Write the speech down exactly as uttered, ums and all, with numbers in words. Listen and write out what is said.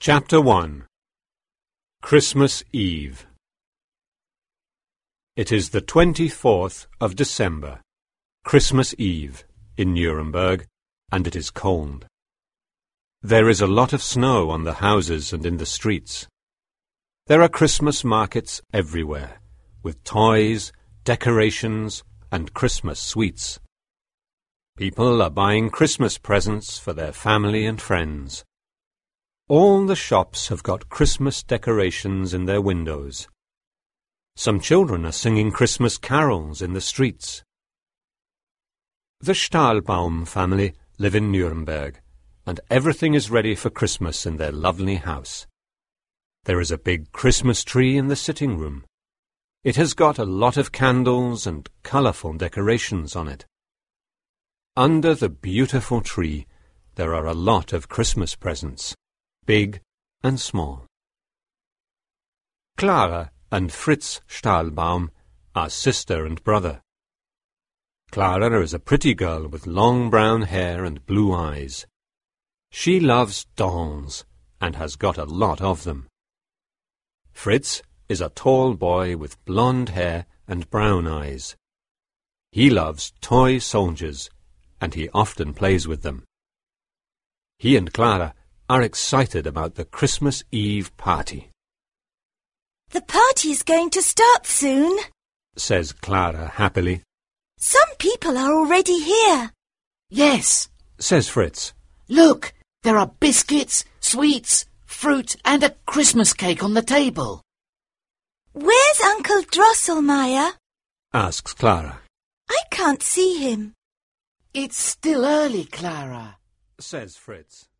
Chapter one. Christmas Eve. It is the twenty-fourth of December, Christmas Eve, in Nuremberg, and it is cold. There is a lot of snow on the houses and in the streets. There are Christmas markets everywhere, with toys, decorations, and Christmas sweets. People are buying Christmas presents for their family and friends. All the shops have got Christmas decorations in their windows. Some children are singing Christmas carols in the streets. The Stahlbaum family live in Nuremberg, and everything is ready for Christmas in their lovely house. There is a big Christmas tree in the sitting room. It has got a lot of candles and colourful decorations on it. Under the beautiful tree there are a lot of Christmas presents, big and small. Clara and Fritz Stahlbaum are sister and brother. Clara is a pretty girl with long brown hair and blue eyes. She loves dolls and has got a lot of them. Fritz is a tall boy with blonde hair and brown eyes. He loves toy soldiers and he often plays with them. He and Clara are excited about the Christmas Eve party. The party's going to start soon, says Clara happily. Some people are already here. Yes, says Fritz. Look, there are biscuits, sweets, fruit and a Christmas cake on the table. Where's Uncle Drosselmeyer? asks Clara. I can't see him. It's still early, Clara, says Fritz.